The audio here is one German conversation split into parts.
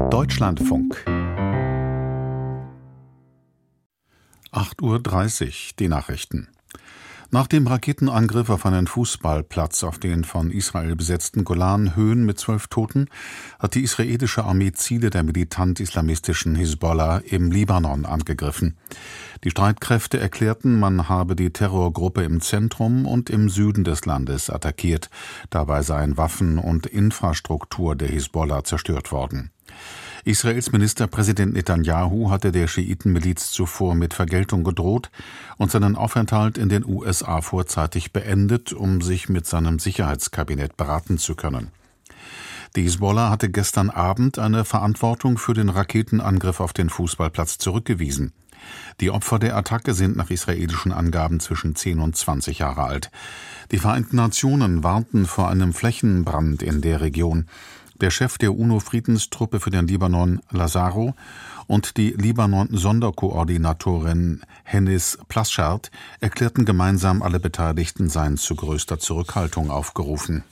Deutschlandfunk 8:30 Uhr, die Nachrichten. Nach dem Raketenangriff auf einen Fußballplatz auf den von Israel besetzten Golanhöhen mit 12 Toten hat die israelische Armee Ziele der militant-islamistischen Hisbollah im Libanon angegriffen. Die Streitkräfte erklärten, man habe die Terrorgruppe im Zentrum und im Süden des Landes attackiert. Dabei seien Waffen und Infrastruktur der Hisbollah zerstört worden. Israels Ministerpräsident Netanyahu hatte der Schiitenmiliz zuvor mit Vergeltung gedroht und seinen Aufenthalt in den USA vorzeitig beendet, um sich mit seinem Sicherheitskabinett beraten zu können. Die Hisbollah hatte gestern Abend eine Verantwortung für den Raketenangriff auf den Fußballplatz zurückgewiesen. Die Opfer der Attacke sind nach israelischen Angaben zwischen 10 und 20 Jahre alt. Die Vereinten Nationen warnten vor einem Flächenbrand in der Region. Der Chef der UNO-Friedenstruppe für den Libanon, Lazaro, und die Libanon-Sonderkoordinatorin Hennis Plaschard erklärten gemeinsam, alle Beteiligten seien zu größter Zurückhaltung aufgerufen.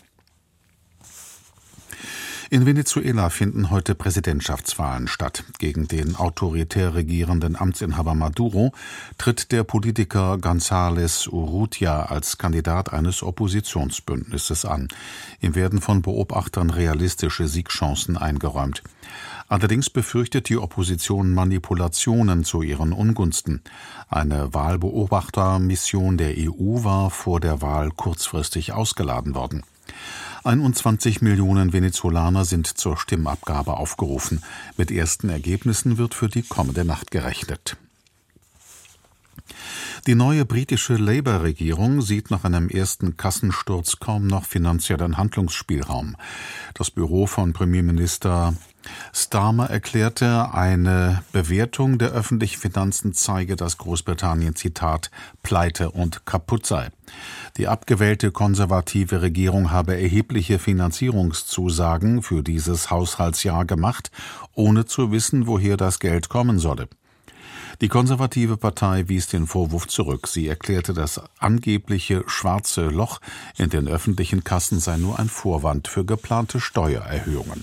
In Venezuela finden heute Präsidentschaftswahlen statt. Gegen den autoritär regierenden Amtsinhaber Maduro tritt der Politiker González Urrutia als Kandidat eines Oppositionsbündnisses an. Ihm werden von Beobachtern realistische Siegchancen eingeräumt. Allerdings befürchtet die Opposition Manipulationen zu ihren Ungunsten. Eine Wahlbeobachtermission der EU war vor der Wahl kurzfristig ausgeladen worden. 21 Millionen Venezolaner sind zur Stimmabgabe aufgerufen. Mit ersten Ergebnissen wird für die kommende Nacht gerechnet. Die neue britische Labour-Regierung sieht nach einem ersten Kassensturz kaum noch finanziellen Handlungsspielraum. Das Büro von Premierminister Starmer erklärte, eine Bewertung der öffentlichen Finanzen zeige, dass Großbritannien, Zitat, pleite und kaputt sei. Die abgewählte konservative Regierung habe erhebliche Finanzierungszusagen für dieses Haushaltsjahr gemacht, ohne zu wissen, woher das Geld kommen solle. Die konservative Partei wies den Vorwurf zurück. Sie erklärte, das angebliche schwarze Loch in den öffentlichen Kassen sei nur ein Vorwand für geplante Steuererhöhungen.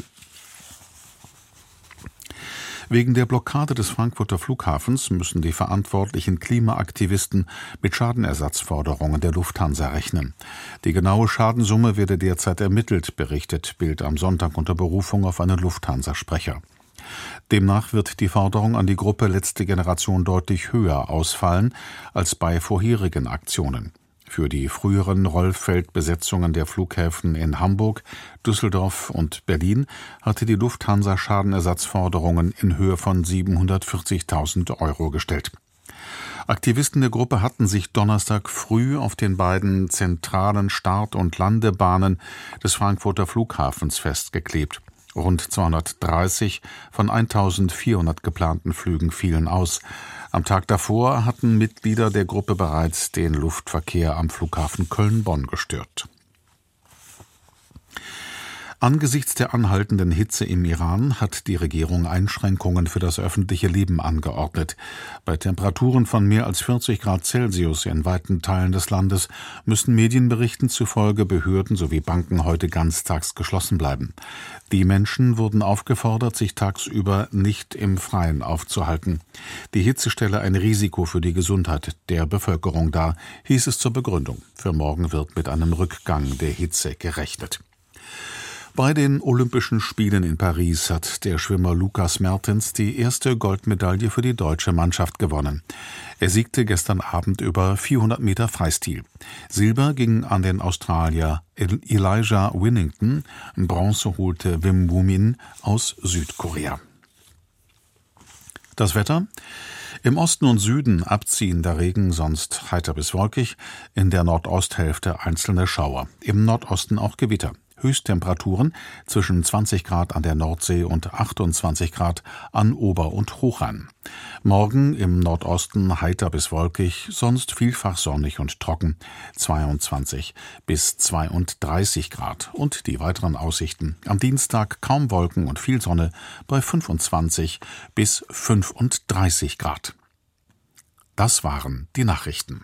Wegen der Blockade des Frankfurter Flughafens müssen die verantwortlichen Klimaaktivisten mit Schadenersatzforderungen der Lufthansa rechnen. Die genaue Schadensumme werde derzeit ermittelt, berichtet Bild am Sonntag unter Berufung auf einen Lufthansa-Sprecher. Demnach wird die Forderung an die Gruppe Letzte Generation deutlich höher ausfallen als bei vorherigen Aktionen. Für die früheren Rollfeldbesetzungen der Flughäfen in Hamburg, Düsseldorf und Berlin hatte die Lufthansa Schadenersatzforderungen in Höhe von 740.000 € gestellt. Aktivisten der Gruppe hatten sich Donnerstag früh auf den beiden zentralen Start- und Landebahnen des Frankfurter Flughafens festgeklebt. Rund 230 von 1.400 geplanten Flügen fielen aus. Am Tag davor hatten Mitglieder der Gruppe bereits den Luftverkehr am Flughafen Köln-Bonn gestört. Angesichts der anhaltenden Hitze im Iran hat die Regierung Einschränkungen für das öffentliche Leben angeordnet. Bei Temperaturen von mehr als 40 Grad Celsius in weiten Teilen des Landes müssen Medienberichten zufolge Behörden sowie Banken heute ganztags geschlossen bleiben. Die Menschen wurden aufgefordert, sich tagsüber nicht im Freien aufzuhalten. Die Hitze stelle ein Risiko für die Gesundheit der Bevölkerung dar, hieß es zur Begründung. Für morgen wird mit einem Rückgang der Hitze gerechnet. Bei den Olympischen Spielen in Paris hat der Schwimmer Lukas Mertens die erste Goldmedaille für die deutsche Mannschaft gewonnen. Er siegte gestern Abend über 400 Meter Freistil. Silber ging an den Australier Elijah Winnington, Bronze holte Wim Woo-min aus Südkorea. Das Wetter? Im Osten und Süden abziehender Regen, sonst heiter bis wolkig, in der Nordosthälfte einzelne Schauer, im Nordosten auch Gewitter. Höchsttemperaturen zwischen 20 Grad an der Nordsee und 28 Grad an Ober- und Hochrhein. Morgen im Nordosten heiter bis wolkig, sonst vielfach sonnig und trocken, 22 bis 32 Grad. Und die weiteren Aussichten: am Dienstag kaum Wolken und viel Sonne bei 25 bis 35 Grad. Das waren die Nachrichten.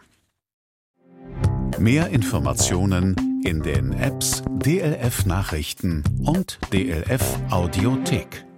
Mehr Informationen in den Apps DLF Nachrichten und DLF Audiothek.